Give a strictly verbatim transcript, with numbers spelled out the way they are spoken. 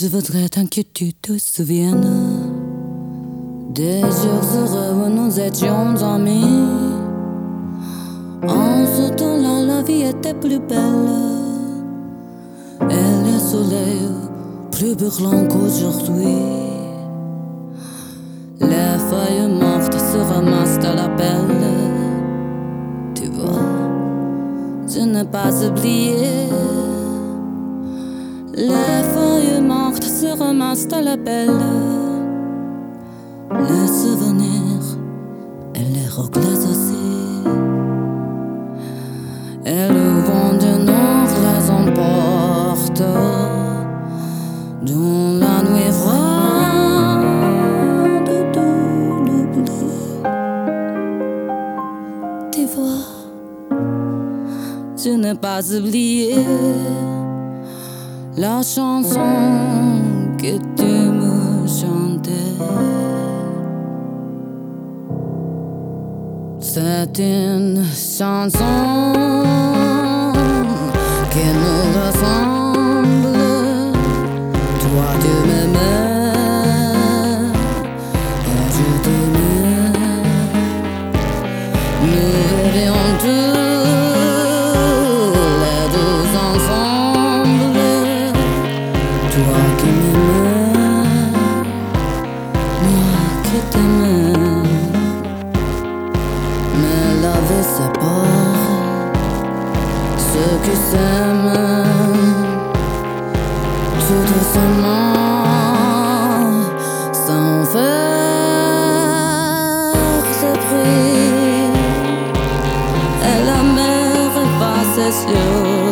Je voudrais tant que tu te souviennes des jours heureux où nous étions amis. En ce temps-là, la vie était plus belle et le soleil plus brûlant qu'aujourd'hui. Les feuilles mortes se ramassent à la pelle. Tu vois, je n'ai pas oublié. Les feuilles mortes se ramassent à la pelle. Les souvenirs et les regrets aussi. Et le vent du nord les emporte dans la nuit froide de l'oubli. Tu vois, je n'ai pas oublié la chanson que tu me chantais. C'est une chanson qui nous ressemble. Toi tu m'aimais et je t'aimais. Nous vivions tous les deux ensemble. Toi qui m'aimais, moi qui t'aimais. Mais la vie sépare ceux qui s'aiment tout doucement, sans faire ce bruit. Et la mer efface ses yeux.